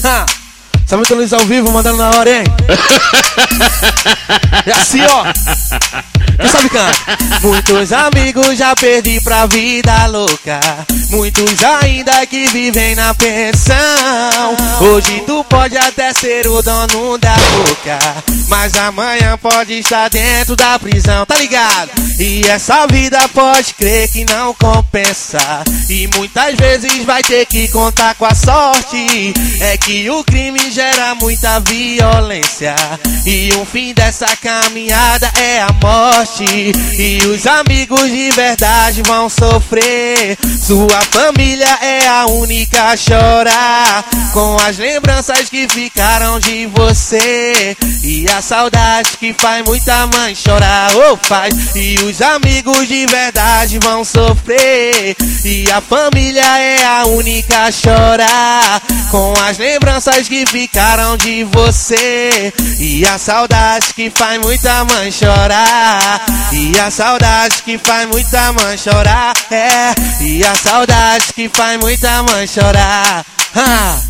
Ha! Sabe o Luiz ao vivo, mandando na hora, hein? É assim, ó. Quem sabe cantar? Muitos amigos já perdi pra vida louca. Muitos ainda que vivem na pensão. Hoje tu pode até ser o dono da boca, mas amanhã pode estar dentro da prisão, tá ligado? E essa vida pode crer que não compensa, e muitas vezes vai ter que contar com a sorte. É que o crime gera muita violência, e o fim dessa caminhada é a morte. E os amigos de verdade vão sofrer, sua família é a única a chorar, com as lembranças que ficaram de você, e a saudade que faz muita mãe chorar, oh, faz. E os amigos de verdade vão sofrer, e a família é a única a chorar, com as lembranças que ficaram de você, e a saudade que faz muita mãe chorar, e a saudade que faz muita mãe chorar, é, e a saudade que faz muita mãe chorar.